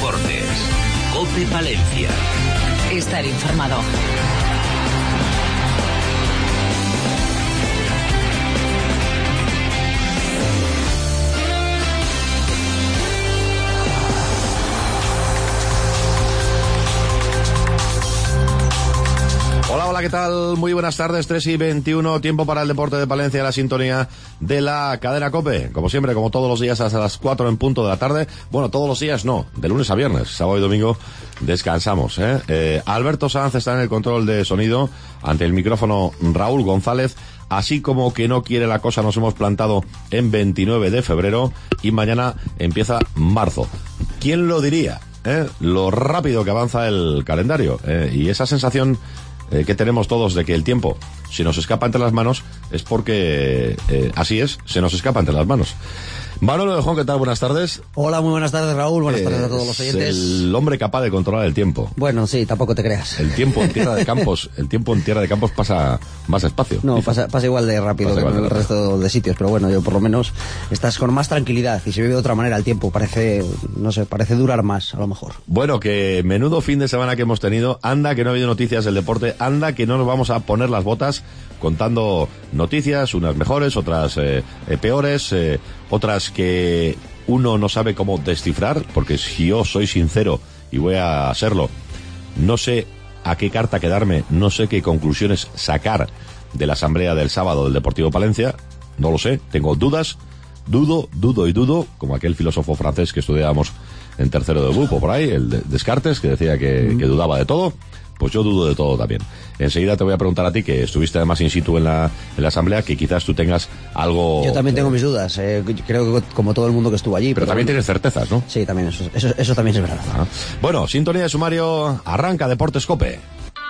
deportes. COPE Palencia. Estar informado. Hola, ¿qué tal? Muy buenas tardes, 3:21, tiempo para el deporte de Palencia, la sintonía de la cadena COPE. Como siempre, como todos los días, hasta las 4 en punto de la tarde. Bueno, todos los días no, de lunes a viernes, sábado y domingo descansamos, Alberto Sanz está en el control de sonido, ante el micrófono Raúl González. Así como que no quiere la cosa, nos hemos plantado en 29 de febrero y mañana empieza marzo. ¿Quién lo diría? Lo rápido que avanza el calendario, y esa sensación que tenemos todos de que el tiempo se nos escapa entre las manos es porque así es, se nos escapa entre las manos. Manolo Lejón, ¿qué tal? Buenas tardes. Hola, muy buenas tardes, Raúl. Buenas tardes a todos los oyentes. El hombre capaz de controlar el tiempo. Bueno, sí, tampoco te creas. El tiempo en tierra de campos, pasa más despacio. No, pasa igual de rápido que en el resto de sitios, pero bueno, yo por lo menos estás con más tranquilidad y se vive de otra manera el tiempo. Parece durar más, a lo mejor. Bueno, que menudo fin de semana que hemos tenido. Anda que no ha habido noticias del deporte. Anda que no nos vamos a poner las botas contando noticias, unas mejores, otras peores, otras que uno no sabe cómo descifrar, porque si yo soy sincero y voy a serlo, no sé a qué carta quedarme, no sé qué conclusiones sacar de la asamblea del sábado del Deportivo Palencia, no lo sé, tengo dudas, dudo, como aquel filósofo francés que estudiábamos en tercero de BUP o por ahí, el Descartes, que decía que dudaba de todo. Pues yo dudo de todo también. Enseguida te voy a preguntar a ti, que estuviste además in situ en la asamblea, que quizás tú tengas algo... Yo también tengo mis dudas, creo que como todo el mundo que estuvo allí. Pero también tienes certezas, ¿no? Sí, también, eso también es verdad. Ajá. Bueno, sintonía de sumario, arranca Deportes COPE.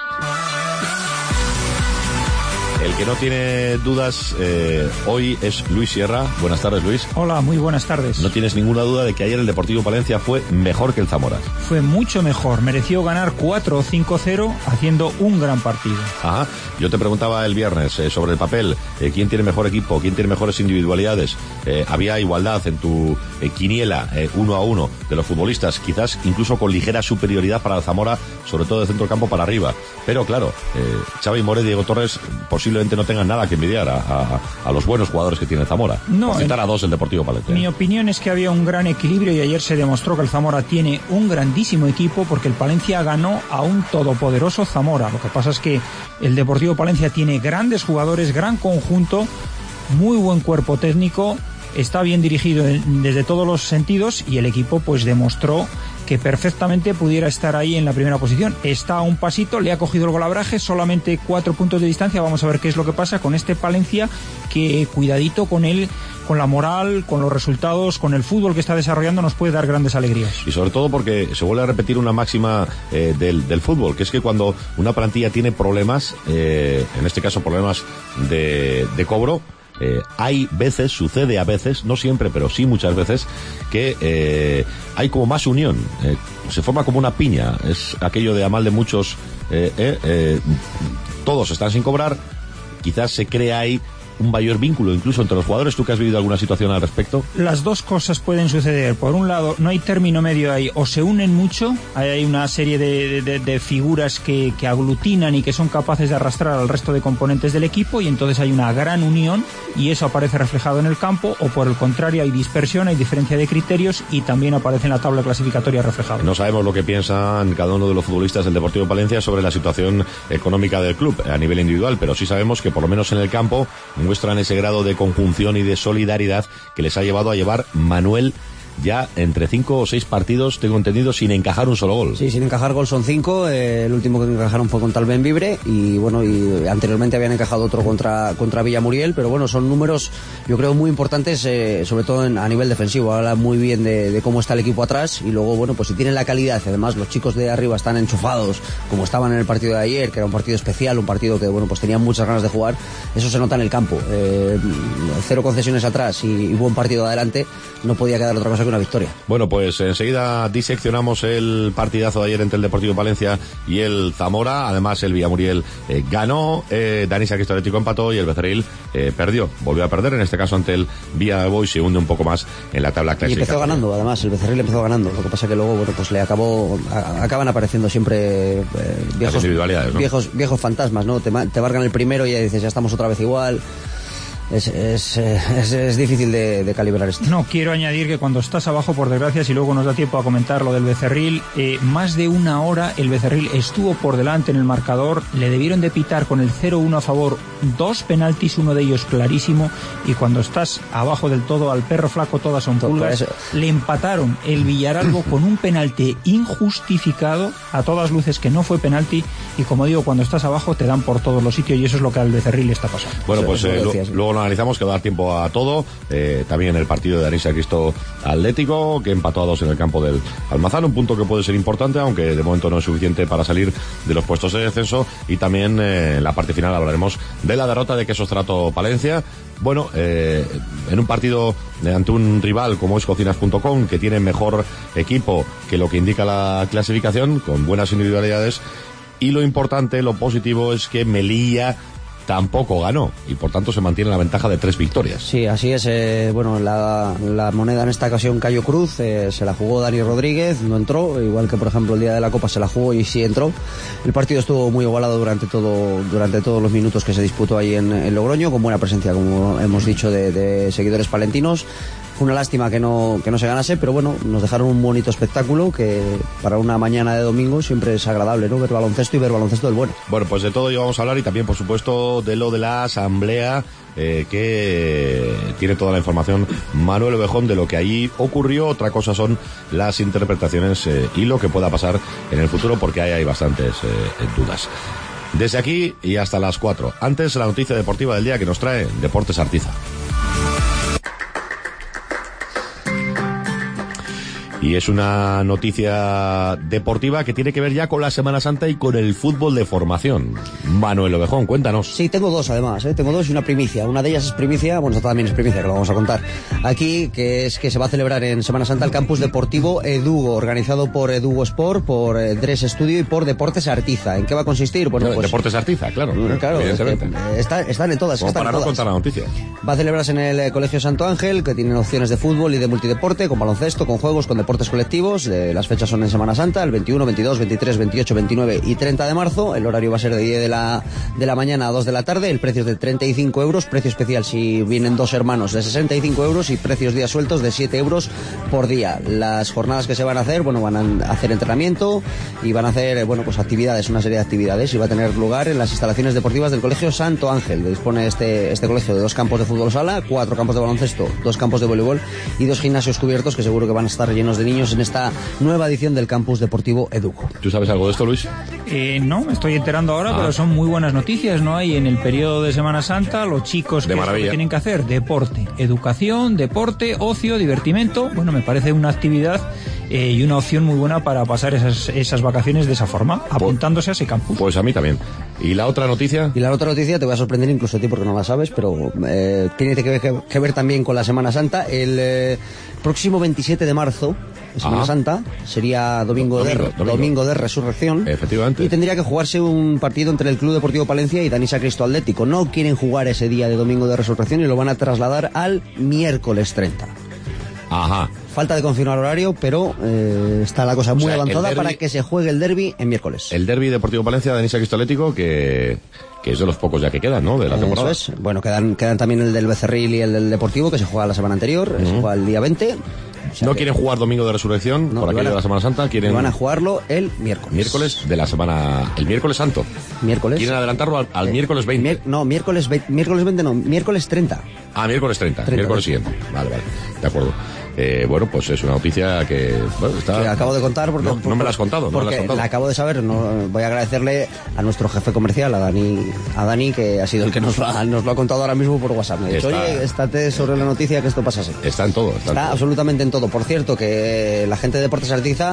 El que no tiene dudas hoy es Luis Sierra. Buenas tardes, Luis. Hola, muy buenas tardes. No tienes ninguna duda de que ayer el Deportivo Palencia fue mejor que el Zamora. Fue mucho mejor, mereció ganar 4 o 5-0 haciendo un gran partido. Ajá. Yo te preguntaba el viernes sobre el papel, quién tiene mejor equipo, quién tiene mejores individualidades. Había igualdad en tu quiniela 1-1 de los futbolistas, quizás incluso con ligera superioridad para el Zamora, sobre todo de centro campo para arriba. Pero claro, Xavi More y Diego Torres posiblemente no tengan nada que envidiar a los buenos jugadores que tiene Zamora. No, por citar a dos el Deportivo Palencia. Mi opinión es que había un gran equilibrio y ayer se demostró que el Zamora tiene un grandísimo equipo, porque el Palencia ganó a un todopoderoso Zamora. Lo que pasa es que el Deportivo Palencia tiene grandes jugadores, gran conjunto, muy buen cuerpo técnico, está bien dirigido desde todos los sentidos, y el equipo pues demostró que perfectamente pudiera estar ahí en la primera posición. Está a un pasito, le ha cogido el golabraje, solamente 4 puntos de distancia. Vamos a ver qué es lo que pasa con este Palencia, que cuidadito con él, con la moral, con los resultados, con el fútbol que está desarrollando, nos puede dar grandes alegrías. Y sobre todo porque se vuelve a repetir una máxima del fútbol, que es que cuando una plantilla tiene problemas, en este caso problemas de cobro, hay veces, sucede a veces, no siempre, pero sí muchas veces, que hay como más unión, se forma como una piña, es aquello de a mal de muchos, todos están sin cobrar, quizás se crea ahí un mayor vínculo incluso entre los jugadores. ¿Tú que has vivido alguna situación al respecto? Las dos cosas pueden suceder. Por un lado, no hay término medio ahí, o se unen mucho, hay una serie de figuras que aglutinan y que son capaces de arrastrar al resto de componentes del equipo, y entonces hay una gran unión y eso aparece reflejado en el campo, o por el contrario hay dispersión, hay diferencia de criterios y también aparece en la tabla clasificatoria reflejado. No sabemos lo que piensan cada uno de los futbolistas del Deportivo Palencia sobre la situación económica del club a nivel individual, pero sí sabemos que por lo menos en el campo muestran ese grado de conjunción y de solidaridad que les ha llevado a llevar Manuel ya entre 5 o 6 partidos, tengo entendido, sin encajar un solo gol. Sí, sin encajar gol son 5, el último que encajaron fue contra el Benvibre, y bueno, y anteriormente habían encajado otro contra Villamuriel, pero bueno, son números yo creo muy importantes, sobre todo a nivel defensivo. Habla muy bien de cómo está el equipo atrás, y luego bueno, pues si tienen la calidad, además los chicos de arriba están enchufados como estaban en el partido de ayer, que era un partido especial, un partido que bueno, pues tenían muchas ganas de jugar, eso se nota en el campo. 0 concesiones atrás y buen partido adelante, no podía quedar otra cosa que una victoria. Bueno, pues enseguida diseccionamos el partidazo de ayer entre el Deportivo Palencia y el Zamora. Además, el Villamuriel ganó, Dani Sacristo Atlético empató y el Becerril perdió. Volvió a perder, en este caso ante el Villavoy, se hunde un poco más en la tabla clásica. Y empezó ganando, además, el Becerril empezó ganando. Lo que pasa que luego, bueno, pues acaban apareciendo siempre viejos individualidades, ¿no? viejos fantasmas, ¿no? Te marcan el primero y ya dices, ya estamos otra vez igual. Es difícil de calibrar esto. No, quiero añadir que cuando estás abajo, por desgracia, si luego nos da tiempo a comentar lo del Becerril, más de una hora el Becerril estuvo por delante en el marcador, le debieron de pitar con el 0-1 a favor 2 penaltis, uno de ellos clarísimo, y cuando estás abajo del todo, al perro flaco todas son pulgas, le empataron el Villaralbo con un penalti injustificado, a todas luces que no fue penalti, y como digo, cuando estás abajo te dan por todos los sitios, y eso es lo que al Becerril le está pasando. Bueno, pues luego lo analizamos, que va a dar tiempo a todo. También el partido de Dani Sacristo Atlético, que empató a 2 en el campo del Almazán, un punto que puede ser importante, aunque de momento no es suficiente para salir de los puestos de descenso. Y también en la parte final hablaremos de la derrota de Quesos Trato Palencia. Bueno, en un partido ante un rival como es Cocinas.com, que tiene mejor equipo que lo que indica la clasificación, con buenas individualidades, y lo importante, lo positivo, es que Melilla tampoco ganó y por tanto se mantiene la ventaja de 3 victorias. Sí, así es. Bueno, la moneda en esta ocasión cayó cruz, se la jugó Dani Rodríguez, no entró, igual que por ejemplo el día de la Copa se la jugó y sí entró. El partido estuvo muy igualado durante todos los minutos que se disputó ahí en Logroño, con buena presencia, como hemos dicho, de seguidores palentinos. Fue una lástima que no se ganase, pero bueno, nos dejaron un bonito espectáculo que para una mañana de domingo siempre es agradable, ¿no? Ver baloncesto y ver baloncesto del bueno. Bueno, pues de todo ello vamos a hablar, y también, por supuesto, de lo de la asamblea, que tiene toda la información Manuel Ovejón de lo que allí ocurrió. Otra cosa son las interpretaciones y lo que pueda pasar en el futuro, porque hay bastantes dudas. Desde aquí y hasta las 4. Antes, la noticia deportiva del día que nos trae Deportes Artiza. Y es una noticia deportiva que tiene que ver ya con la Semana Santa y con el fútbol de formación. Manuel Ovejón, cuéntanos. Sí, tengo dos además, tengo dos y una primicia. Una de ellas es primicia, bueno, esta también es primicia, que lo vamos a contar aquí, que es que se va a celebrar en Semana Santa el campus deportivo Edugo, organizado por Edugo Sport, por Dres Studio y por Deportes Artiza. ¿En qué va a consistir? Bueno, pues Deportes Artiza, claro. Claro, evidentemente. Están en todas. Como para no contar la noticia. Va a celebrarse en el Colegio Santo Ángel, que tiene opciones de fútbol y de multideporte, con baloncesto, con juegos, con deportes colectivos. Las fechas son en Semana Santa, el 21, 22, 23, 28, 29 y 30 de marzo. El horario va a ser de 10 de la mañana a 2 de la tarde. El precio es de 35 euros, precio especial si vienen 2 hermanos de 65 euros y precios días sueltos de 7 euros por día. Las jornadas que se van a hacer, bueno, van a hacer entrenamiento y van a hacer, bueno, pues actividades, una serie de actividades, y va a tener lugar en las instalaciones deportivas del Colegio Santo Ángel. Dispone este colegio de 2 campos de fútbol sala, 4 campos de baloncesto, 2 campos de voleibol y 2 gimnasios cubiertos que seguro que van a estar llenos de niños en esta nueva edición del campus deportivo Edugo. ¿Tú sabes algo de esto, Luis? No, me estoy enterando ahora, pero son muy buenas noticias, ¿no? Hay en el periodo de Semana Santa los chicos que tienen que hacer deporte, educación, deporte, ocio, divertimento. Bueno, me parece una actividad y una opción muy buena para pasar esas vacaciones de esa forma, apuntándose a ese campus. Pues a mí también. ¿Y la otra noticia? Y la otra noticia te voy a sorprender incluso a ti porque no la sabes, pero tiene que ver también con la Semana Santa. El próximo 27 de marzo, Semana Santa, sería domingo de Resurrección. Efectivamente. Y tendría que jugarse un partido entre el Club Deportivo Palencia y Dani Sacristo Atlético. No quieren jugar ese día de domingo de Resurrección y lo van a trasladar al miércoles 30. Ajá. Falta de confirmar horario, pero está la cosa muy avanzada para que se juegue el derbi en miércoles. El derbi Deportivo Palencia, Dani Sacristo Atlético, que es de los pocos ya que quedan, ¿no? De la temporada. Eso es. Bueno, quedan también el del Becerril y el del Deportivo, que se juega la semana anterior, se juega el día 20. O sea, no quieren jugar domingo de Resurrección por aquello de la Semana Santa, van a jugarlo el miércoles. Miércoles de la semana, el miércoles santo. Miércoles. Quieren adelantarlo al miércoles 20. Miércoles 20 no, miércoles 30. Ah, miércoles 30, miércoles siguiente. Vale, de acuerdo. Bueno, pues es una noticia que acabo de contar porque no me la has contado. Porque la acabo de saber. Voy a agradecerle a nuestro jefe comercial, a Dani, que ha sido el que nos lo ha contado ahora mismo por WhatsApp. Me ha dicho, oye, estate sobre la noticia que esto pasa así. Está en todo. Está absolutamente en todo. Por cierto, que la gente de Deportes Artiza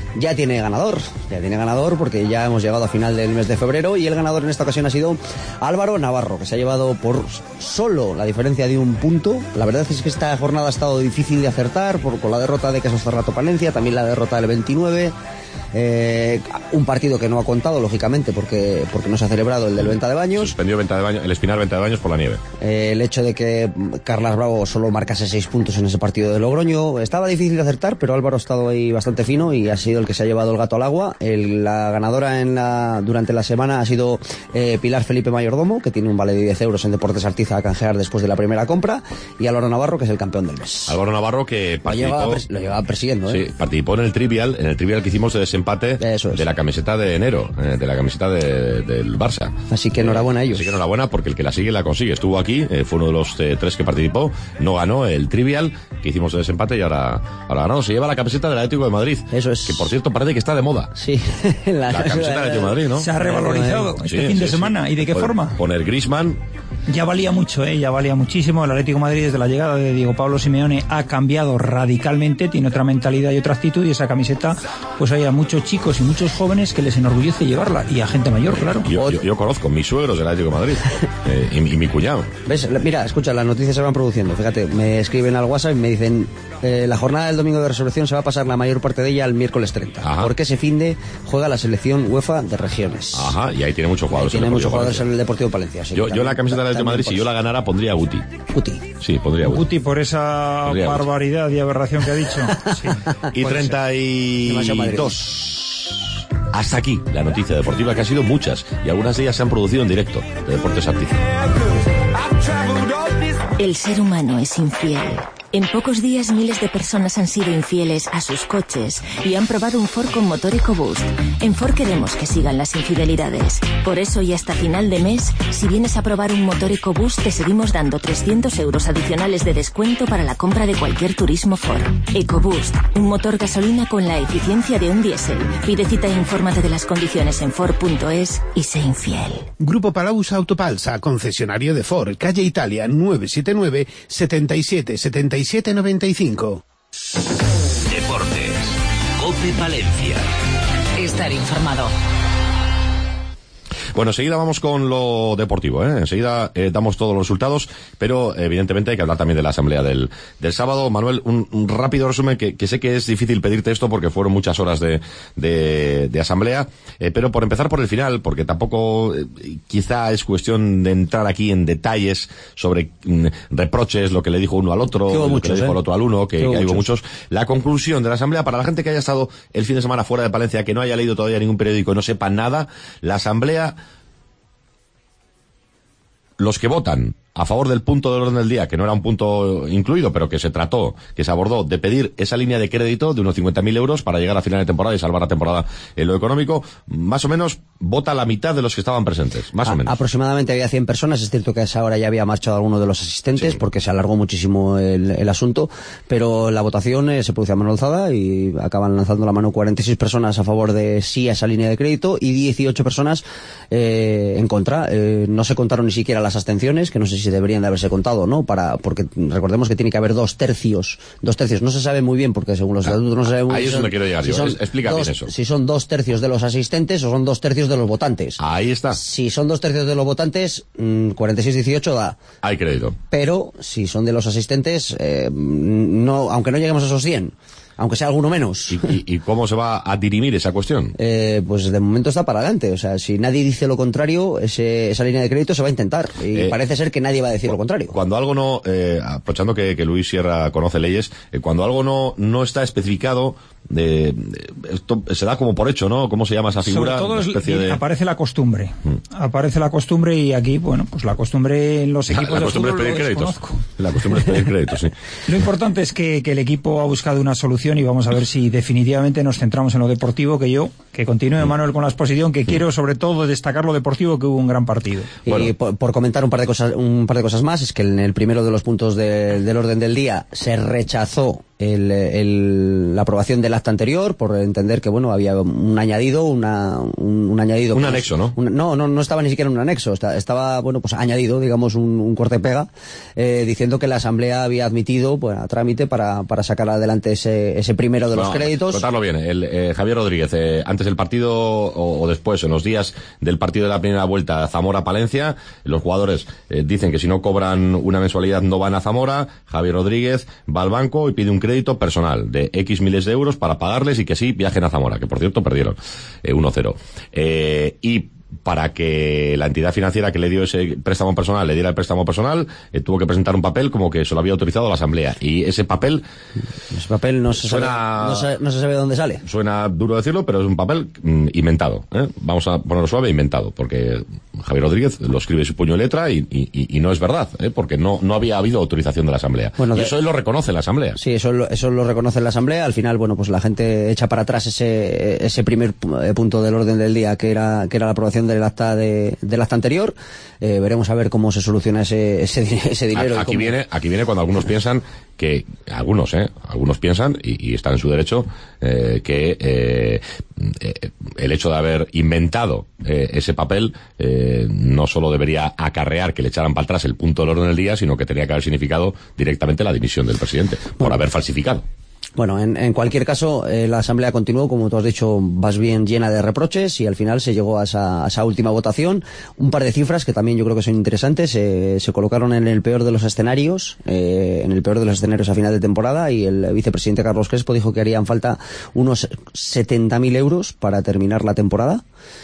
ya tiene ganador porque ya hemos llegado a final del mes de febrero y el ganador en esta ocasión ha sido Álvaro Navarro, que se ha llevado por solo la diferencia de un punto. La verdad es que esta jornada ha estado difícil de acertar con la derrota de Caso Cerrato Palencia, también la derrota del 29. Un partido que no ha contado, lógicamente, porque no se ha celebrado el del Venta de Baños. Suspendió el Espinar Venta de Baños por la nieve. El hecho de que Carlas Bravo solo marcase 6 puntos en ese partido de Logroño estaba difícil de acertar, pero Álvaro ha estado ahí bastante fino y ha sido el que se ha llevado el gato al agua. La ganadora durante la semana ha sido Pilar Felipe Mayordomo, que tiene un vale de 10 euros en Deportes Artiza a canjear después de la primera compra, y Álvaro Navarro, que es el campeón del mes. Álvaro Navarro, que participó, lo llevaba persiguiendo, sí, participó en el trivial que hicimos de desempate de la camiseta de enero, de la camiseta del Barça. Así que enhorabuena a ellos. Así que enhorabuena, porque el que la sigue la consigue. Estuvo aquí, fue uno de los 3 que participó, no ganó el trivial que hicimos de desempate y ahora ha ganado. Se lleva la camiseta del Atlético de Madrid. Eso es. Que por cierto parece que está de moda. Sí. La camiseta del Atlético de Madrid, ¿no? Se ha revalorizado este fin de semana. ¿Y de qué forma? Poner Griezmann. Ya valía mucho, ya valía muchísimo. El Atlético de Madrid, desde la llegada de Diego Pablo Simeone, ha cambiado radicalmente, tiene otra mentalidad y otra actitud, y esa camiseta, pues hay a muchos chicos y muchos jóvenes que les enorgullece llevarla, y a gente mayor, claro. Yo conozco mis suegros del Atlético de Madrid y mi cuñado. ¿Ves? Mira, escucha, las noticias se van produciendo. Fíjate, me escriben al WhatsApp y me dicen: la jornada del domingo de resurrección se va a pasar la mayor parte de ella el miércoles 30. Ajá. Porque ese finde juega la selección UEFA de regiones. Ajá, y ahí tiene muchos jugadores. Tiene muchos jugadores en el Deportivo Palencia. Sí, yo la camiseta del Atlético de Madrid, si yo la ganara, pondría a Guti. Sí, pondría a Guti por esa barbaridad y aberración que ha dicho. Sí, y 32. Hasta aquí la noticia deportiva, que ha sido muchas, y algunas de ellas se han producido en directo de Deportes Artiza. El ser humano es infiel. En pocos días miles de personas han sido infieles a sus coches y han probado un Ford con motor EcoBoost. En Ford queremos que sigan las infidelidades. Por eso, y hasta final de mes, si vienes a probar un motor EcoBoost, te seguimos dando 300 euros adicionales de descuento para la compra de cualquier turismo Ford. EcoBoost, un motor gasolina con la eficiencia de un diésel. Pide cita e infórmate de las condiciones en Ford.es y sé infiel. Grupo Palaus Autopalsa, concesionario de Ford, calle Italia, 979 77 77 95. Deportes. COPE Palencia. Estar informado. Bueno, enseguida vamos con lo deportivo, enseguida damos todos los resultados, pero evidentemente hay que hablar también de la asamblea del sábado. Manuel, un rápido resumen, que sé que es difícil pedirte esto porque fueron muchas horas de asamblea, pero por empezar por el final, porque tampoco quizá es cuestión de entrar aquí en detalles sobre reproches, lo que le dijo uno al otro, lo que le dijo el otro al uno, que hubo muchos. La conclusión de la asamblea, para la gente que haya estado el fin de semana fuera de Palencia, que no haya leído todavía ningún periódico y no sepa nada, la asamblea, los que votan a favor del punto del orden del día, que no era un punto incluido, pero que se trató, que se abordó, de pedir esa línea de crédito de unos 50.000 euros para llegar a final de temporada y salvar la temporada en lo económico, más o menos vota la mitad de los que estaban presentes, más o menos. Aproximadamente había 100 personas, es cierto que a esa hora ya había marchado alguno de los asistentes, sí, porque se alargó muchísimo el asunto, pero la votación se produce a mano alzada y acaban lanzando la mano 46 personas a favor de sí a esa línea de crédito y 18 personas en contra. No se contaron ni siquiera las abstenciones, que no sé si deberían de haberse contado, ¿no? Porque recordemos que tiene que haber dos tercios, no se sabe muy bien, porque según los estatutos no se sabe muy bien. Ahí es donde quiero llegar yo, explica bien eso. Si son 2 tercios de los asistentes o son 2 tercios de los votantes. Ahí está. Si son 2 tercios de los votantes, 46-18 da. Hay crédito. Pero si son de los asistentes, no, aunque no lleguemos a esos 100, aunque sea alguno menos. ¿Y cómo se va a dirimir esa cuestión? Pues de momento está para adelante. O sea, si nadie dice lo contrario, esa línea de crédito se va a intentar. Y parece ser que nadie va a decir lo contrario. Cuando algo no, aprovechando que Luis Sierra conoce leyes, cuando algo no está especificado, esto se da como por hecho, ¿no? ¿Cómo se llama esa figura? Sobre todo aparece la costumbre. Aparece la costumbre y aquí, bueno, pues la costumbre en los equipos la costumbre de fútbol es pedir créditos. Desconozco. La costumbre es pedir créditos, sí. Lo importante es que el equipo ha buscado una solución y vamos a ver si definitivamente nos centramos en lo deportivo, que Que continúe Manuel con la exposición, que quiero sobre todo destacar lo deportivo, que hubo un gran partido. Y por comentar un par de cosas más, es que en el primero de los puntos del orden del día se rechazó la aprobación del acta anterior por entender que había un añadido, un anexo, ¿no? No estaba ni siquiera en un anexo, estaba añadido, digamos, un corte-pega, diciendo que la Asamblea había admitido a trámite para sacar adelante ese primero de los créditos. Contarlo bien, Javier Rodríguez, antes del partido o después, en los días del partido de la primera vuelta, Zamora-Palencia, los jugadores dicen que si no cobran una mensualidad no van a Zamora. Javier Rodríguez va al banco y pide un crédito personal de X miles de euros para pagarles y que sí viajen a Zamora, que por cierto perdieron 1-0. Y para que la entidad financiera que le dio ese préstamo personal le diera el préstamo personal, tuvo que presentar un papel como que se lo había autorizado la Asamblea. Y ese papel no se sabe de dónde sale. Suena duro decirlo, pero es un papel inventado. Vamos a ponerlo suave, inventado, porque Javier Rodríguez lo escribe su puño y letra y no es verdad, porque no había habido autorización de la Asamblea. Y eso él lo reconoce en la Asamblea. Sí, eso lo reconoce en la Asamblea. Al final, pues la gente echa para atrás ese primer punto del orden del día, que era la aprobación del acta anterior. Veremos a ver cómo se soluciona ese dinero. Aquí viene cuando algunos piensan que algunos piensan, y están en su derecho, que el hecho de haber inventado ese papel no solo debería acarrear que le echaran para atrás el punto del orden del día, sino que tenía que haber significado directamente la dimisión del presidente por haber falsificado. Bueno, en cualquier caso, la Asamblea continuó, como tú has dicho, más bien llena de reproches, y al final se llegó a esa última votación. Un par de cifras que también yo creo que son interesantes. Se colocaron en el peor de los escenarios, a final de temporada, y el vicepresidente Carlos Crespo dijo que harían falta unos 70.000 euros para terminar la temporada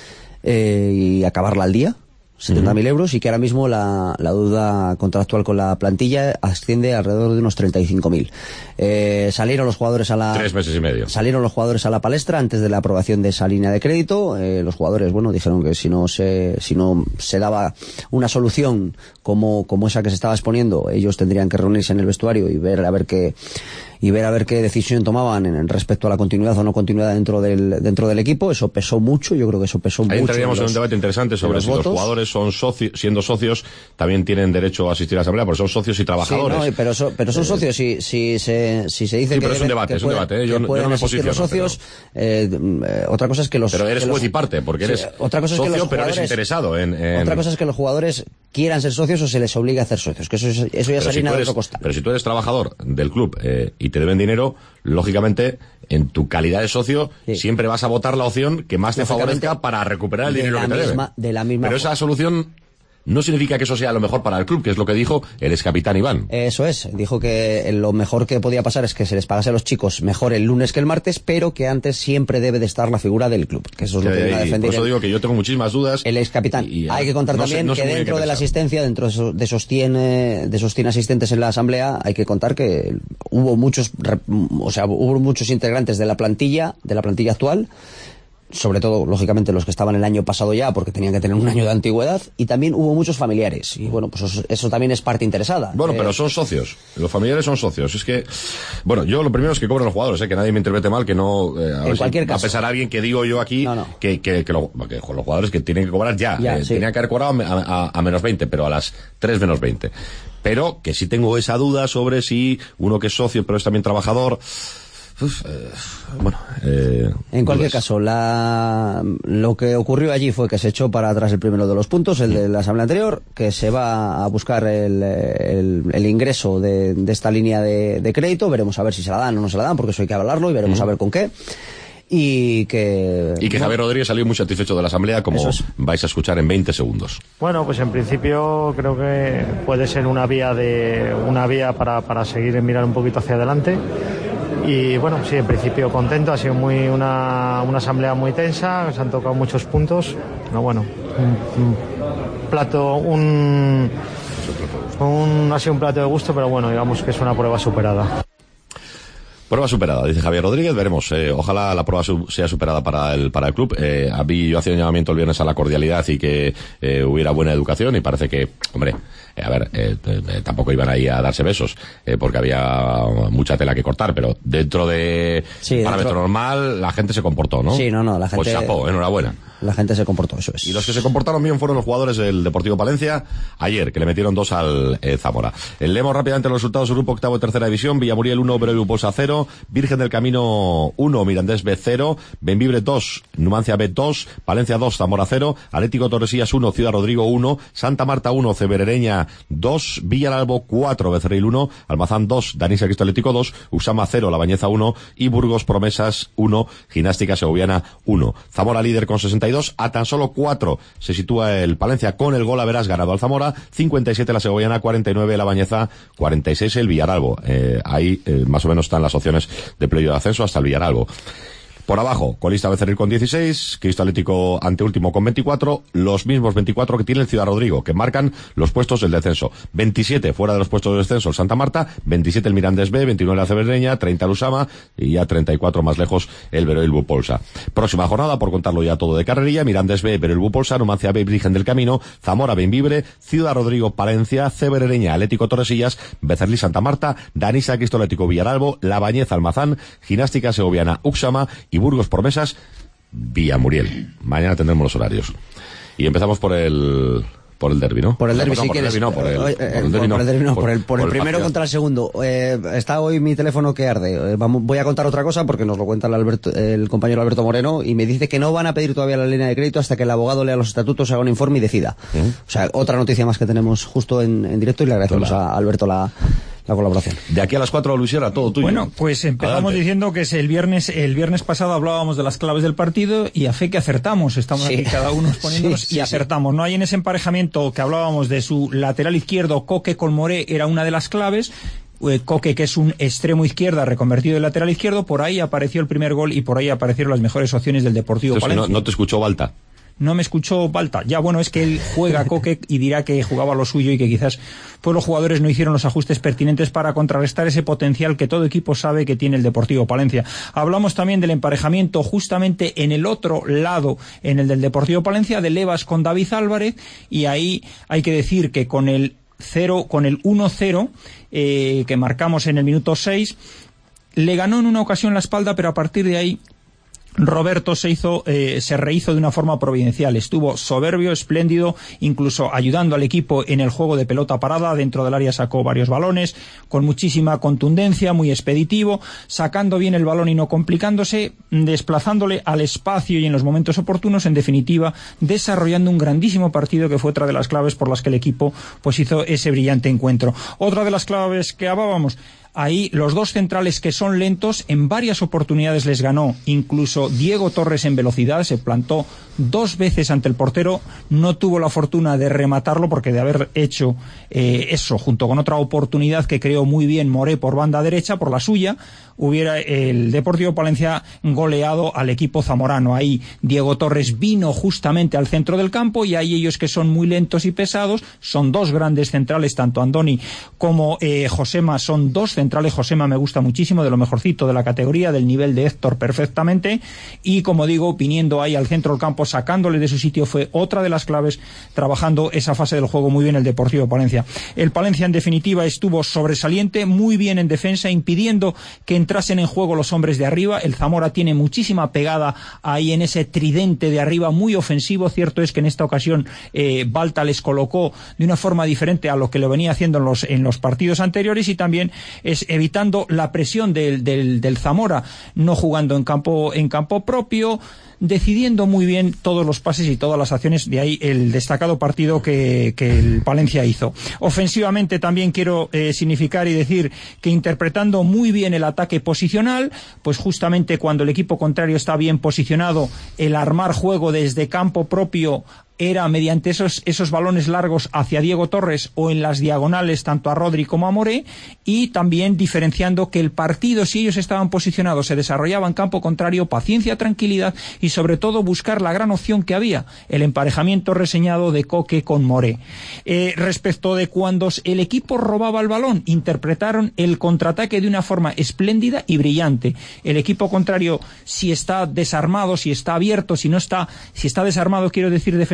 y acabarla al día. 70.000 euros, y que ahora mismo la deuda contractual con la plantilla asciende alrededor de unos 35.000. Salieron los jugadores 3 meses y medio. Salieron los jugadores a la palestra antes de la aprobación de esa línea de crédito. Los jugadores, dijeron que si no se daba una solución como esa que se estaba exponiendo, ellos tendrían que reunirse en el vestuario y ver a ver qué decisión tomaban en respecto a la continuidad o no continuidad dentro del equipo. Eso pesó mucho, yo creo que eso pesó mucho. Ahí entraríamos en un debate interesante sobre si los jugadores son siendo socios, también tienen derecho a asistir a la Asamblea, porque son socios y trabajadores. Sí, pero son socios. Si se dice pero es un debate. Yo no me posiciono. Los socios, otra cosa es que los... Pero eres juez y parte, porque eres socio, pero eres interesado en... Otra cosa es que los jugadores quieran ser socios o se les obliga a ser socios, que eso ya es harina de otro costal. Pero si tú eres trabajador del club y te deben dinero, lógicamente, en tu calidad de socio, siempre vas a votar la opción que más te favorezca para recuperar el dinero que te deben. Pero esa solución no significa que eso sea lo mejor para el club, que es lo que dijo el excapitán Iván. Eso es, dijo que lo mejor que podía pasar es que se les pagase a los chicos mejor el lunes que el martes, pero que antes siempre debe de estar la figura del club, que eso es lo que viene a defender. Por eso digo que yo tengo muchísimas dudas. El excapitán. Hay que contar también que dentro de la asistencia, dentro de esos 100 asistentes en la Asamblea, hay que contar que hubo muchos integrantes de la plantilla actual, sobre todo, lógicamente, los que estaban el año pasado ya, porque tenían que tener un año de antigüedad, y también hubo muchos familiares, y pues eso también es parte interesada. Pero son socios, los familiares son socios. Es que, yo lo primero es que cobran los jugadores, que nadie me interprete mal, que no, en cualquier caso, a pesar de alguien que digo yo aquí, que los jugadores que tienen que cobrar tenían que haber cobrado a menos 20, pero a las 3 menos 20. Pero que sí tengo esa duda sobre si uno que es socio, pero es también trabajador... en cualquier caso, lo que ocurrió allí fue que se echó para atrás el primero de los puntos, el de la asamblea anterior, que se va a buscar el ingreso de esta línea de crédito. Veremos a ver si se la dan o no se la dan, porque eso hay que hablarlo, y veremos a ver con qué. Y que Javier Rodríguez salió muy satisfecho de la asamblea, como vais a escuchar en 20 segundos. Pues en principio creo que puede ser una vía para seguir mirar un poquito hacia adelante. Y sí, en principio contento. Ha sido una asamblea muy tensa, se han tocado muchos puntos, pero ha sido un plato de gusto, pero digamos que es una prueba superada. Prueba superada, dice Javier Rodríguez, veremos. Ojalá la prueba sea superada para el club. Yo hacía un llamamiento el viernes a la cordialidad y que hubiera buena educación, y parece que, tampoco iban ahí a darse besos, porque había mucha tela que cortar, pero dentro de parámetro normal, la gente se comportó, ¿no? Sí, no, la gente... Pues chapó, enhorabuena. La gente se comportó, eso es. Y los que se comportaron bien fueron los jugadores del Deportivo Palencia ayer, que le metieron 2 al Zamora. Leemos rápidamente los resultados del grupo octavo de tercera división. Villamuriel 1, Obrero y Buposa 0, Virgen del Camino 1, Mirandés B 0, Benvibre 2, Numancia B 2, Palencia 2, Zamora 0, Atlético Torresías 1, Ciudad Rodrigo 1, Santa Marta 1, Ceberereña 2, Villaralbo 4, Becerril 1, Almazán 2, Danisa Cristo Atlético 2, Usama 0, La Bañeza 1 y Burgos Promesas 1, Gimnástica Segoviana 1. Zamora líder con 62, a tan solo 4 se sitúa el Palencia con el gol a verás ganado al Zamora, 57 la Segoviana, 49 la Bañeza, 46 el Villaralbo. Ahí más o menos están las opciones de playoff de ascenso hasta el Villaralbo. Por abajo, colista Becerril con 16, Cristo Atlético anteúltimo con 24, los mismos 24 que tiene el Ciudad Rodrigo, que marcan los puestos del descenso. 27 fuera de los puestos del descenso el Santa Marta, 27 el Mirandés B, 29 la Cebereña, 30 el Usama y ya 34 más lejos el Veroil Bupolsa. Próxima jornada, por contarlo ya todo de carrerilla, Mirandés B, Veroil Bupolsa, Numancia B, Virgen del Camino, Zamora Benvibre, Ciudad Rodrigo Palencia, Cebereña Atlético Torresillas, Becerril Santa Marta, Danisa Cristo Atlético Villaralbo, La Bañeza Almazán, Gimnástica Segoviana Uxama y Burgos Promesas Villamuriel. Mañana tendremos los horarios. Y empezamos por el derbi, ¿no? Por el derbi, si quieres. Por el primero contra el segundo. Está hoy mi teléfono que arde. Voy a contar otra cosa porque nos lo cuenta el compañero Alberto Moreno y me dice que no van a pedir todavía la línea de crédito hasta que el abogado lea los estatutos, haga un informe y decida. O sea, otra noticia más que tenemos justo en directo y le agradecemos a Alberto la colaboración. De aquí a las 4, Luis Sierra, todo tuyo. Bueno, pues empezamos diciendo que es el viernes pasado hablábamos de las claves del partido y a fe que acertamos. Estamos aquí cada uno poniéndonos y acertamos. No hay en ese emparejamiento que hablábamos de su lateral izquierdo, Coque con Moré, era una de las claves. Coque, que es un extremo izquierda reconvertido en lateral izquierdo, por ahí apareció el primer gol y por ahí aparecieron las mejores opciones del Deportivo Palencia. No te escuchó Balta. No me escuchó Balta. Ya, bueno, es que él juega Coque y dirá que jugaba lo suyo y que quizás pues los jugadores no hicieron los ajustes pertinentes para contrarrestar ese potencial que todo equipo sabe que tiene el Deportivo Palencia. Hablamos también del emparejamiento justamente en el otro lado, en el del Deportivo Palencia, de Levas con David Álvarez, y ahí hay que decir que con el 1-0 que marcamos en el minuto 6, le ganó en una ocasión la espalda, pero a partir de ahí Roberto se rehizo de una forma providencial, estuvo soberbio, espléndido, incluso ayudando al equipo en el juego de pelota parada, dentro del área sacó varios balones, con muchísima contundencia, muy expeditivo, sacando bien el balón y no complicándose, desplazándole al espacio y en los momentos oportunos, en definitiva, desarrollando un grandísimo partido que fue otra de las claves por las que el equipo pues hizo ese brillante encuentro. Otra de las claves que hablábamos, ahí los dos centrales que son lentos, en varias oportunidades les ganó, incluso Diego Torres en velocidad, se plantó 2 veces ante el portero, no tuvo la fortuna de rematarlo porque de haber hecho eso, junto con otra oportunidad que creó muy bien Moré por banda derecha, por la suya, hubiera el Deportivo Palencia goleado al equipo zamorano. Ahí Diego Torres vino justamente al centro del campo y ahí ellos que son muy lentos y pesados, son 2 grandes centrales, tanto Andoni como Josema, son 2 centrales. Josema me gusta muchísimo, de lo mejorcito de la categoría, del nivel de Héctor perfectamente, y como digo, viniendo ahí al centro del campo, sacándole de su sitio, fue otra de las claves, trabajando esa fase del juego muy bien el Deportivo Palencia. El Palencia en definitiva estuvo sobresaliente, muy bien en defensa, impidiendo que entrasen en juego los hombres de arriba. El Zamora tiene muchísima pegada ahí en ese tridente de arriba, muy ofensivo. Cierto es que en esta ocasión Balta les colocó de una forma diferente a lo que lo venía haciendo en los partidos anteriores, y también es evitando la presión del Zamora, no jugando en campo propio, decidiendo muy bien todos los pases y todas las acciones. De ahí el destacado partido que el Palencia hizo. Ofensivamente también quiero significar y decir que interpretando muy bien el ataque posicional, pues justamente cuando el equipo contrario está bien posicionado, el armar juego desde campo propio era mediante esos balones largos hacia Diego Torres o en las diagonales tanto a Rodri como a Moré, y también diferenciando que el partido, si ellos estaban posicionados, se desarrollaba en campo contrario, paciencia, tranquilidad y sobre todo buscar la gran opción que había, el emparejamiento reseñado de Coque con Moré. Respecto de cuando el equipo robaba el balón, interpretaron el contraataque de una forma espléndida y brillante. El equipo contrario, si está desarmado, si está abierto, si está desarmado, quiero decir defensivamente,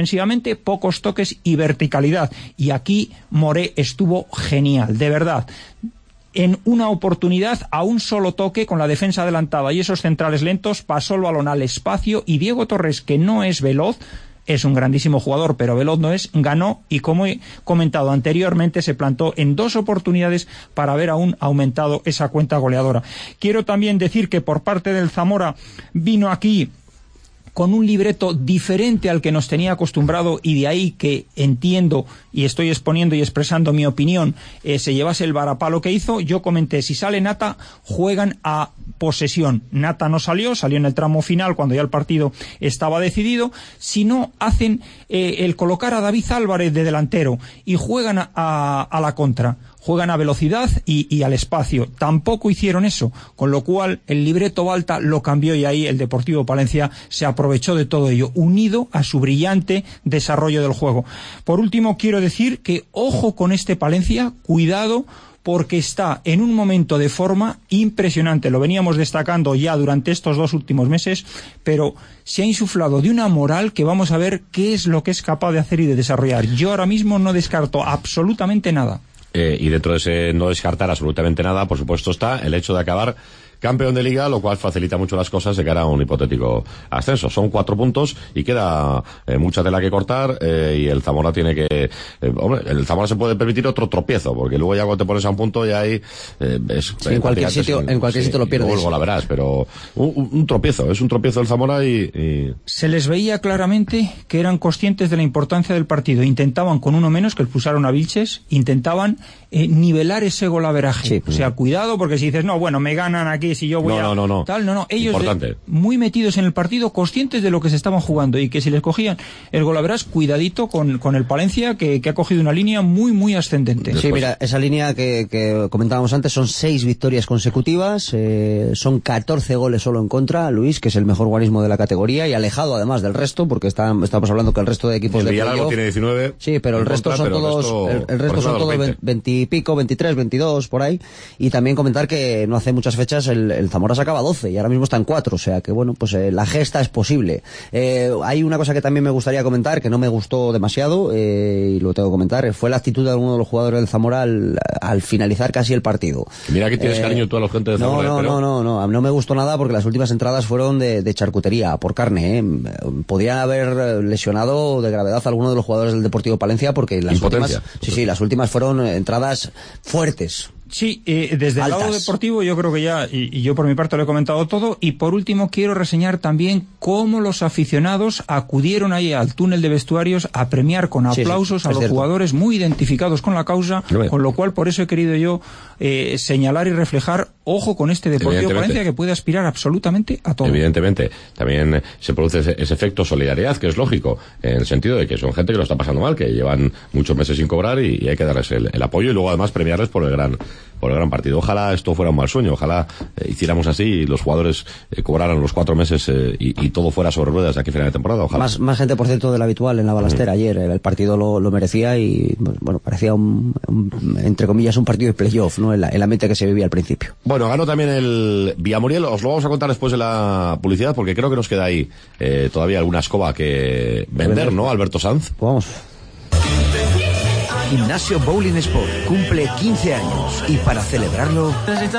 defensivamente, pocos toques y verticalidad. Y aquí Moré estuvo genial, de verdad. En una oportunidad, a un solo toque, con la defensa adelantada y esos centrales lentos, pasó el balón al espacio y Diego Torres, que no es veloz, es un grandísimo jugador, pero veloz no es, ganó y, como he comentado anteriormente, se plantó en 2 oportunidades para haber aún aumentado esa cuenta goleadora. Quiero también decir que por parte del Zamora vino aquí con un libreto diferente al que nos tenía acostumbrado, y de ahí que entiendo y estoy exponiendo y expresando mi opinión, se llevase el varapalo que hizo. Yo comenté, si sale Nata, juegan a posesión. Nata no salió en el tramo final cuando ya el partido estaba decidido. Si no, hacen el colocar a David Álvarez de delantero y juegan a la contra. Juegan a velocidad y al espacio. Tampoco hicieron eso, con lo cual el libreto Balta lo cambió y ahí el Deportivo Palencia se aprovechó de todo ello, unido a su brillante desarrollo del juego. Por último, quiero decir que ojo con este Palencia, cuidado, porque está en un momento de forma impresionante. Lo veníamos destacando ya durante estos 2 últimos meses, pero se ha insuflado de una moral que vamos a ver qué es lo que es capaz de hacer y de desarrollar. Yo ahora mismo no descarto absolutamente nada. Y dentro de ese no descartar absolutamente nada, por supuesto, está el hecho de acabar campeón de liga, lo cual facilita mucho las cosas de cara a un hipotético ascenso. Son 4 puntos y queda mucha tela que cortar, y el Zamora tiene que... el Zamora se puede permitir otro tropiezo, porque luego ya cuando te pones a un punto ya hay... en cualquier sitio lo pierdes. Luego la verás, pero un tropiezo, es un tropiezo el Zamora y... Se les veía claramente que eran conscientes de la importancia del partido. Intentaban, con uno menos, que expulsaron a Vilches, intentaban nivelar ese golaveraje. Sí. O sea, cuidado, porque si dices, no, bueno, me ganan aquí, si yo voy no. Tal, no. Ellos importante. Muy metidos en el partido, conscientes de lo que se estaban jugando, y que si les cogían el golaveraje, cuidadito con el Palencia, que ha cogido una línea muy, muy ascendente. Sí, mira, esa línea que comentábamos antes son 6 victorias consecutivas, son 14 goles solo en contra, Luis, que es el mejor guarismo de la categoría, y alejado además del resto, porque estamos hablando que el resto de equipos de Villarreal tiene 19. Sí, pero el resto son todos 20 y pico, 23, 22 por ahí. Y también comentar que no hace muchas fechas el Zamora sacaba 12 y ahora mismo está en 4, o sea que bueno, pues la gesta es posible. Hay una cosa que también me gustaría comentar, que no me gustó demasiado, y lo tengo que comentar, fue la actitud de alguno de los jugadores del Zamora al finalizar casi el partido. Mira que tienes cariño tú a la gente de Zamora. No me gustó nada, porque las últimas entradas fueron de charcutería, por carne, podían haber lesionado de gravedad a alguno de los jugadores del Deportivo Palencia, porque las últimas fueron entradas fuertes. Sí, desde el lado deportivo yo creo que ya, y yo por mi parte lo he comentado todo, y por último quiero reseñar también cómo los aficionados acudieron ahí al túnel de vestuarios a premiar con aplausos a los jugadores muy identificados con la causa, con lo cual por eso he querido yo señalar y reflejar, ojo con este Deportivo Palencia, que puede aspirar absolutamente a todo. Evidentemente, también se produce ese efecto solidaridad, que es lógico, en el sentido de que son gente que lo está pasando mal, que llevan muchos meses sin cobrar, y hay que darles el apoyo, y luego además premiarles por el gran partido. Ojalá esto fuera un mal sueño, ojalá hiciéramos así y los jugadores cobraran los 4 meses y todo fuera sobre ruedas de aquí a final de temporada. Ojalá. Más gente, por cierto, de la habitual en la balastera ayer. El partido lo merecía y, bueno, parecía entre comillas, un partido de playoff, ¿no? El ambiente que se vivía al principio. Bueno, ganó también el Villamuriel. Os lo vamos a contar después de la publicidad, porque creo que nos queda ahí todavía alguna escoba que vender, ¿no, Alberto Sanz? Vamos. Gimnasio Bowling Sport cumple 15 años y para celebrarlo...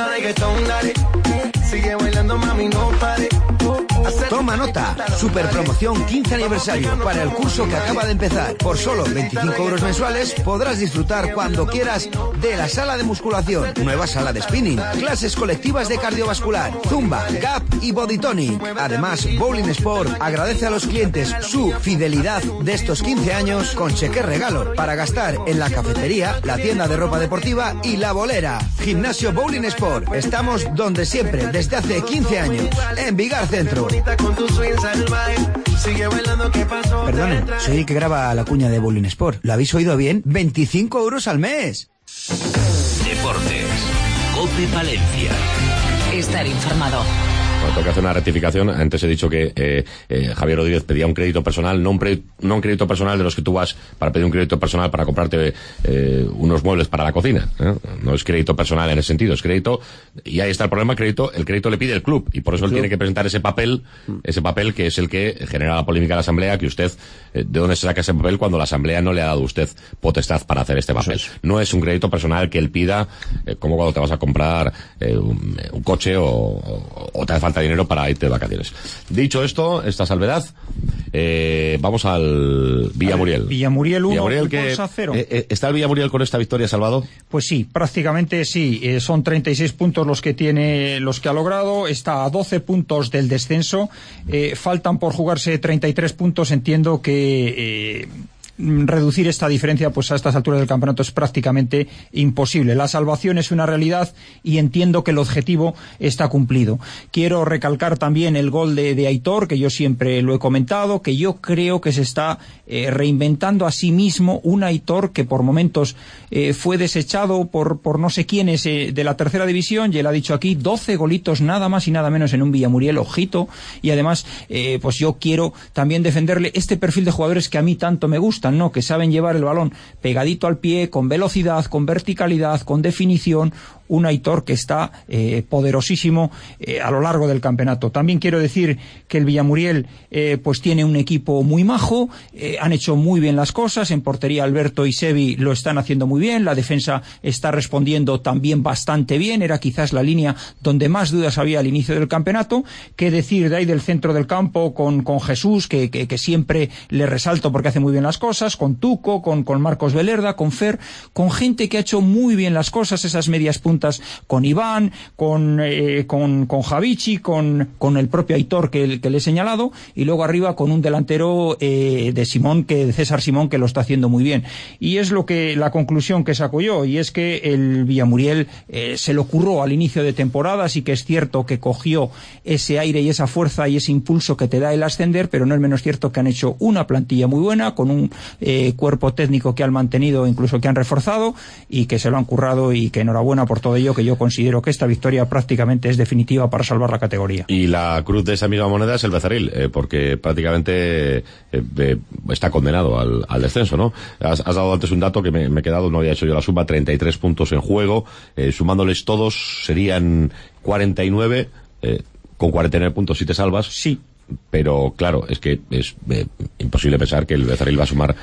Toma nota, super promoción 15 aniversario para el curso que acaba de empezar. Por solo 25 € mensuales podrás disfrutar cuando quieras de la sala de musculación, nueva sala de spinning, clases colectivas de cardiovascular, zumba, gap y body tonic. Además, Bowling Sport agradece a los clientes su fidelidad de estos 15 años con cheque regalo para gastar en la cafetería, la tienda de ropa deportiva y la bolera. Gimnasio Bowling Sport, estamos donde siempre desde hace 15 años, en Vigar Centro. Perdone, soy el que graba la cuña de Bowling Sport. ¿Lo habéis oído bien? 25 € al mes. Deportes. COPE Palencia. Estar informado. Bueno, tengo que hacer una rectificación. Antes he dicho que Javier Rodríguez pedía un crédito personal, no un crédito personal de los que tú vas para pedir un crédito personal para comprarte unos muebles para la cocina. No es crédito personal en ese sentido, es crédito, y ahí está el problema, el crédito le pide el club, y por eso él tiene que presentar ese papel que es el que genera la polémica de la Asamblea, que usted, ¿de dónde se saca ese papel cuando la Asamblea no le ha dado a usted potestad para hacer este papel? No es un crédito personal que él pida, como cuando te vas a comprar un coche o te hace falta dinero para irte de vacaciones. Dicho esto, esta salvedad, vamos al Villamuriel. Villamuriel 1, que 0. ¿Está el Villamuriel con esta victoria salvado? Pues sí, prácticamente sí. Son 36 puntos los que ha logrado. Está a 12 puntos del descenso. Faltan por jugarse 33 puntos. Entiendo que reducir esta diferencia pues a estas alturas del campeonato es prácticamente imposible. La salvación es una realidad y entiendo que el objetivo está cumplido. Quiero recalcar también el gol de Aitor, que yo siempre lo he comentado, que yo creo que se está reinventando a sí mismo un Aitor que por momentos fue desechado por no sé quiénes de la tercera división, y él ha dicho aquí 12 golitos nada más y nada menos en un Villamuriel, ojito, y además pues yo quiero también defenderle este perfil de jugadores que a mí tanto me gustan, ¿no? Que saben llevar el balón pegadito al pie, con velocidad, con verticalidad, con definición. Un Aitor que está poderosísimo a lo largo del campeonato. También quiero decir que el Villamuriel pues tiene un equipo muy majo, han hecho muy bien las cosas, en portería Alberto y Sevi lo están haciendo muy bien, la defensa está respondiendo también bastante bien, era quizás la línea donde más dudas había al inicio del campeonato. Qué decir de ahí del centro del campo con Jesús, que siempre le resalto porque hace muy bien las cosas, con Tuco, con Marcos Velerda, con Fer, con gente que ha hecho muy bien las cosas, esas medias puntas, con Iván, con Javichi, con el propio Aitor que le he señalado, y luego arriba con un delantero de César Simón, que lo está haciendo muy bien. Y es la conclusión que saco yo, y es que el Villamuriel se lo curró al inicio de temporada. Sí que es cierto que cogió ese aire y esa fuerza y ese impulso que te da el ascender, pero no es menos cierto que han hecho una plantilla muy buena, con un cuerpo técnico que han mantenido, incluso que han reforzado, y que se lo han currado, y que enhorabuena por todo ello, que yo considero que esta victoria prácticamente es definitiva para salvar la categoría. Y la cruz de esa misma moneda es el Becerril, porque prácticamente está condenado al descenso, ¿no? Has dado antes un dato que me he quedado, no había hecho yo la suma, 33 puntos en juego, sumándoles todos serían 49, con 49 puntos si te salvas. Sí. Pero claro, es que es imposible pensar que el Becerril va a sumar.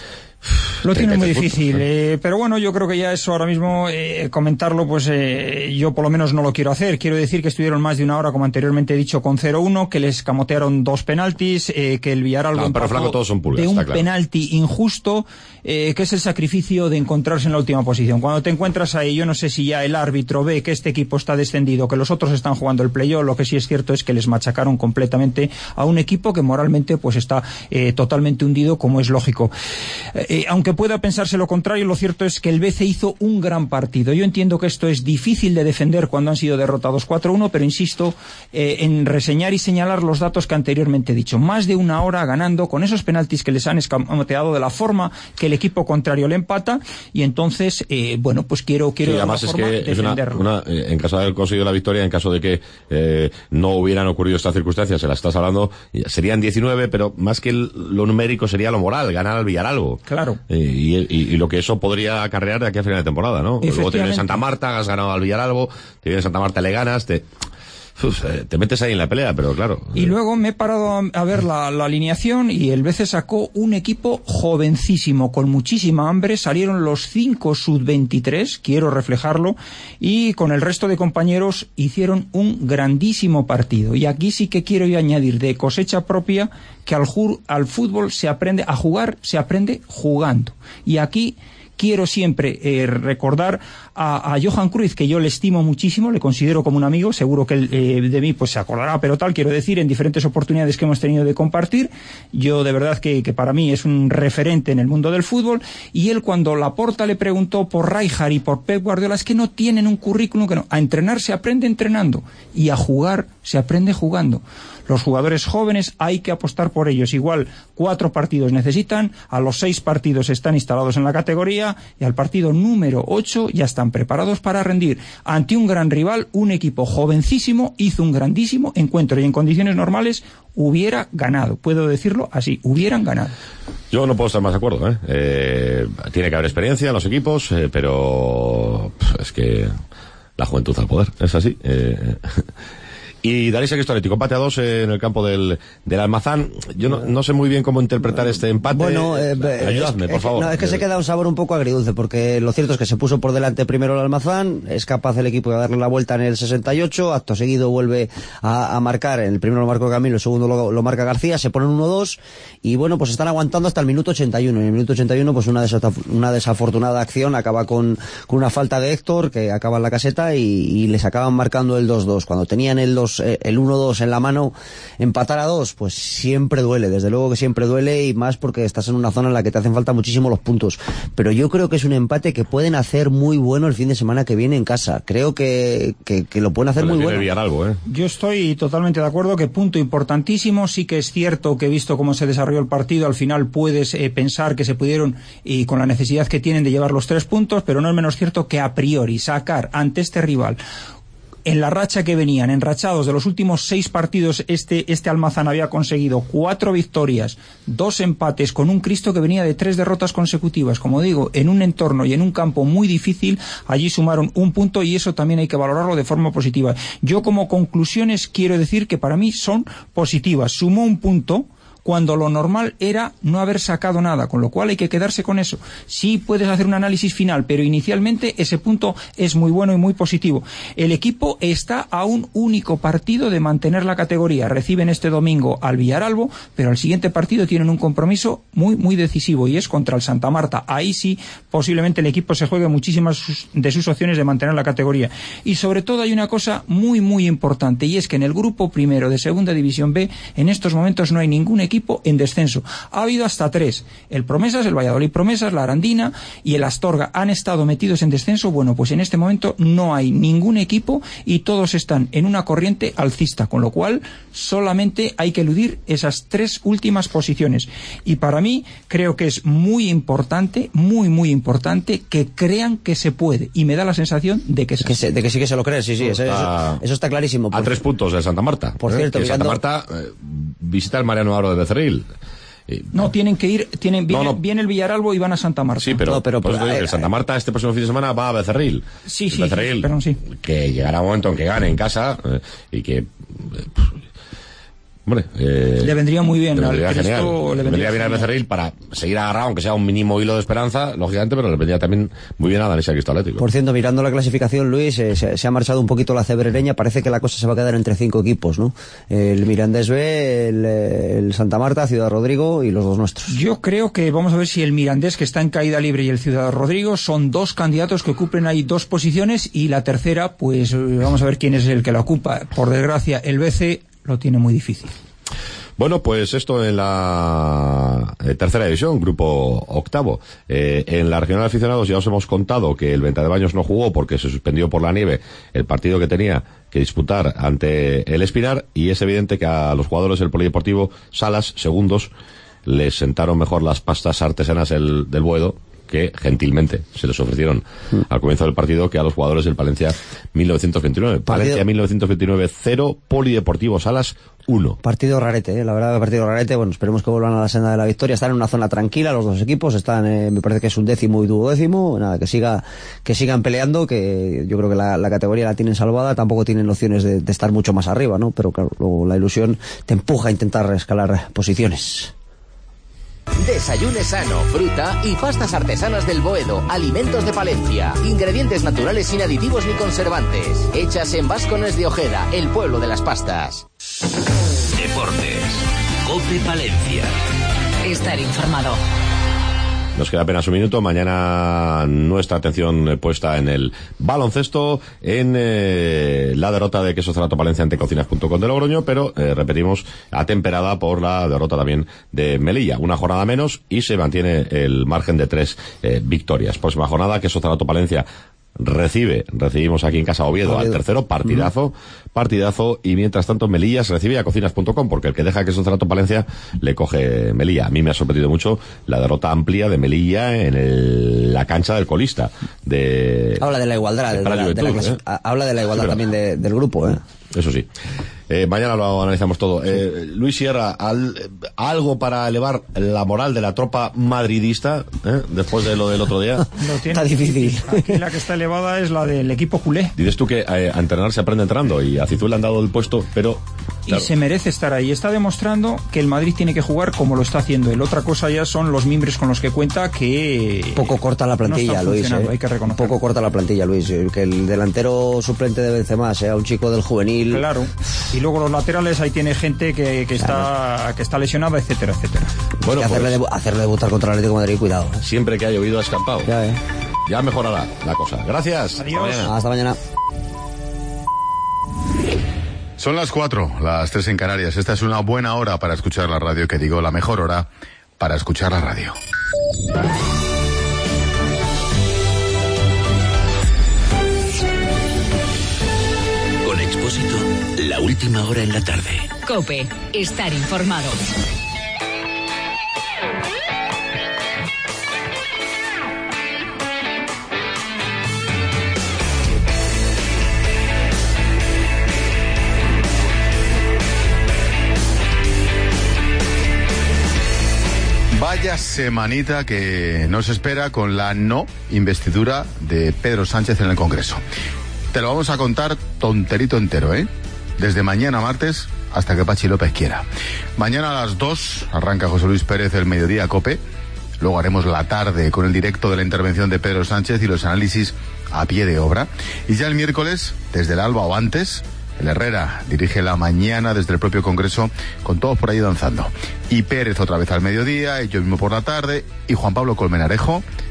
Lo tiene muy difícil, pero bueno, yo creo que ya eso ahora mismo comentarlo, pues yo por lo menos no lo quiero hacer. Quiero decir que estuvieron más de una hora, como anteriormente he dicho, con 0-1, que les camotearon 2 penaltis, que el Villarreal todos son pulgas, de un claro. penalti injusto, que es el sacrificio de encontrarse en la última posición. Cuando te encuentras ahí, yo no sé si ya el árbitro ve que este equipo está descendido, que los otros están jugando el playoff. Lo que sí es cierto es que les machacaron completamente a un equipo que moralmente pues está totalmente hundido, como es lógico. Aunque pueda pensarse lo contrario, lo cierto es que el BC hizo un gran partido. Yo entiendo que esto es difícil de defender cuando han sido derrotados 4-1, pero insisto en reseñar y señalar los datos que anteriormente he dicho. Más de una hora ganando con esos penaltis que les han escamoteado, de la forma que el equipo contrario le empata, y entonces, bueno, pues quiero sí, además es que defenderlo. En caso de haber conseguido la victoria, en caso de que no hubieran ocurrido estas circunstancias, se las estás hablando, serían 19, pero más que lo numérico sería lo moral, ganar al Villaralbo. Claro. Y lo que eso podría acarrear de aquí a final de temporada, ¿no? Luego te viene Santa Marta, has ganado al Villaralbo, te viene Santa Marta, le ganas, te metes ahí en la pelea, pero claro. Y luego me he parado a ver la alineación, y el BC sacó un equipo jovencísimo, con muchísima hambre. Salieron los 5 sub-23, quiero reflejarlo, y con el resto de compañeros hicieron un grandísimo partido. Y aquí sí que quiero yo añadir de cosecha propia que al fútbol se aprende a jugar, se aprende jugando. Y aquí quiero siempre recordar a Johan Cruyff, que yo le estimo muchísimo, le considero como un amigo, seguro que él de mí pues se acordará, pero tal, quiero decir, en diferentes oportunidades que hemos tenido de compartir, yo de verdad que para mí es un referente en el mundo del fútbol. Y él, cuando Laporta le preguntó por Rijkaard y por Pep Guardiola, es que no tienen un currículum, que no, a entrenar se aprende entrenando, y a jugar se aprende jugando. Los jugadores jóvenes hay que apostar por ellos. Igual 4 partidos necesitan, a los 6 partidos están instalados en la categoría y al partido número 8 ya están preparados para rendir. Ante un gran rival, un equipo jovencísimo hizo un grandísimo encuentro y en condiciones normales hubiera ganado. Puedo decirlo así, hubieran ganado. Yo no puedo estar más de acuerdo, tiene que haber experiencia en los equipos, pero es que la juventud al poder, es así. Y Danisa Cristoletti, empate a 2 en el campo del Almazán. Yo no sé muy bien cómo interpretar este empate. Bueno, ayúdame, por favor. No, es que se queda un sabor un poco agridulce, porque lo cierto es que se puso por delante primero el Almazán, es capaz el equipo de darle la vuelta en el 68, acto seguido vuelve a marcar, en el primero lo marcó Camilo, el segundo lo marca García, se ponen 1-2, y bueno, pues están aguantando hasta el minuto 81, y en el minuto 81 pues una desafortunada acción acaba con una falta de Héctor, que acaba en la caseta, y les acaban marcando el 2-2, cuando tenían el 1-2 en la mano. Empatar a 2 pues siempre duele, desde luego que siempre duele, y más porque estás en una zona en la que te hacen falta muchísimo los puntos, pero yo creo que es un empate que pueden hacer muy bueno el fin de semana que viene en casa. Creo que lo pueden hacer muy bueno. Villaralbo, Yo estoy totalmente de acuerdo que punto importantísimo. Sí que es cierto que, visto cómo se desarrolló el partido, al final puedes pensar que se pudieron, y con la necesidad que tienen de llevar los 3 puntos, pero no es menos cierto que a priori sacar ante este rival, en la racha que venían, enrachados de los últimos 6 partidos, este Almazán había conseguido 4 victorias, 2 empates, con un Cristo que venía de 3 derrotas consecutivas. Como digo, en un entorno y en un campo muy difícil, allí sumaron un punto, y eso también hay que valorarlo de forma positiva. Yo, como conclusiones, quiero decir que para mí son positivas. Sumó un punto cuando lo normal era no haber sacado nada, con lo cual hay que quedarse con eso. Sí puedes hacer un análisis final, pero inicialmente ese punto es muy bueno y muy positivo. El equipo está a un único partido de mantener la categoría. Reciben este domingo al Villaralbo, pero al siguiente partido tienen un compromiso muy, muy decisivo, y es contra el Santa Marta. Ahí sí, posiblemente el equipo se juegue muchísimas de sus opciones de mantener la categoría. Y sobre todo hay una cosa muy, muy importante, y es que en el grupo primero de Segunda División B, en estos momentos no hay ningún equipo en descenso. Ha habido hasta 3. El Promesas, el Valladolid Promesas, la Arandina y el Astorga han estado metidos en descenso. Bueno, pues en este momento no hay ningún equipo y todos están en una corriente alcista, con lo cual solamente hay que eludir esas 3 últimas posiciones. Y para mí creo que es muy importante, muy, muy importante, que crean que se puede, y me da la sensación de que, sí que se lo creen. Sí, eso está clarísimo. A 3 puntos de Santa Marta. Por cierto, Santa Marta visita el Mariano Aro de Becerril. No, tienen que ir, viene el Villaralbo y van a Santa Marta. Sí, pero el Santa Marta este próximo fin de semana va a Becerril. Sí, Becerril, pero sí. Que llegará un momento en que gane en casa y que... Hombre, le vendría muy bien. Le vendría bien al Becerril para seguir agarrado, aunque sea un mínimo hilo de esperanza, lógicamente, pero le vendría también muy bien a Danisa Cristoletti. Por cierto, mirando la clasificación, Luis, se ha marchado un poquito la cebrereña. Parece que la cosa se va a quedar entre 5 equipos, ¿no? El Mirandés B, el Santa Marta, Ciudad Rodrigo y los 2 nuestros. Yo creo que vamos a ver si el Mirandés, que está en caída libre, y el Ciudad Rodrigo son 2 candidatos que ocupen ahí 2 posiciones, y la tercera, pues vamos a ver quién es el que la ocupa. Por desgracia, el BC lo tiene muy difícil. Bueno, pues esto en la tercera división, grupo octavo. En la regional de aficionados ya os hemos contado que el Venta de Baños no jugó porque se suspendió por la nieve el partido que tenía que disputar ante el Espinar, y es evidente que a los jugadores del Polideportivo Salas, segundos, les sentaron mejor las pastas artesanas del Boedo, que gentilmente se les ofrecieron al comienzo del partido, que a los jugadores del Palencia 1929. Palencia 1929 0, Polideportivo Salas 1. Partido rarete, la verdad, partido rarete. Bueno, esperemos que vuelvan a la senda de la victoria. Están en una zona tranquila los 2 equipos, están, me parece que es 11º y 12º. Nada, que sigan peleando, que yo creo que la categoría la tienen salvada. Tampoco tienen opciones de estar mucho más arriba, ¿no? Pero claro, luego la ilusión te empuja a intentar escalar posiciones. Desayune sano, fruta y pastas artesanas del Boedo, alimentos de Palencia, ingredientes naturales sin aditivos ni conservantes, hechas en Vascones de Ojeda, el pueblo de las pastas. Deportes, COPE Palencia. Estar informado. Nos queda apenas un minuto. Mañana nuestra atención puesta en el baloncesto, en la derrota de Queso Cerato Palencia ante Cocinas.com de Logroño, pero repetimos, atemperada por la derrota también de Melilla. Una jornada menos y se mantiene el margen de 3 victorias. Próxima jornada, Queso Cerato Palencia recibimos aquí en casa Oviedo al tercero, partidazo, y mientras tanto Melilla se recibe a cocinas.com, porque el que deja que es un Cerrato Palencia le coge Melilla. A mí me ha sorprendido mucho la derrota amplia de Melilla en la cancha del colista. Habla de la igualdad, habla de la igualdad también del grupo, Eso sí. Mañana lo analizamos todo. Luis Sierra, ¿algo para elevar la moral de la tropa madridista después de lo del otro día? Está difícil. Aquí la que está elevada es la del equipo culé. Dices tú que a entrenar se aprende entrando, y a Zizou le han dado el puesto, pero... Claro. Y se merece estar ahí. Está demostrando que el Madrid tiene que jugar como lo está haciendo. El otra cosa ya son los mimbres con los que cuenta, que... Un poco corta la plantilla, no Luis. Hay que reconocer. Un poco corta la plantilla, Luis. Que el delantero suplente de Benzema sea un chico del juvenil. Claro. Y luego los laterales, ahí tiene gente que está lesionada, etcétera, etcétera. Bueno, es que hacerle debutar contra el Atlético de Madrid, cuidado. Siempre que ha llovido ha escampado. Ya mejorará la cosa. Gracias. Adiós. Hasta mañana. Son las 4, las 3 en Canarias. Esta es una buena hora para escuchar la radio, que digo, la mejor hora para escuchar la radio. Con Expósito, la última hora en la tarde. COPE, estar informado. Vaya semanita que nos espera con la no investidura de Pedro Sánchez en el Congreso. Te lo vamos a contar tonterito entero, desde mañana martes hasta que Pachi López quiera. Mañana a las 2 arranca José Luis Pérez el Mediodía COPE. Luego haremos la tarde con el directo de la intervención de Pedro Sánchez y los análisis a pie de obra. Y ya el miércoles, desde el alba o antes, el Herrera dirige la mañana desde el propio Congreso, con todos por ahí danzando. Y Pérez otra vez al mediodía, y yo mismo por la tarde, y Juan Pablo Colmenarejo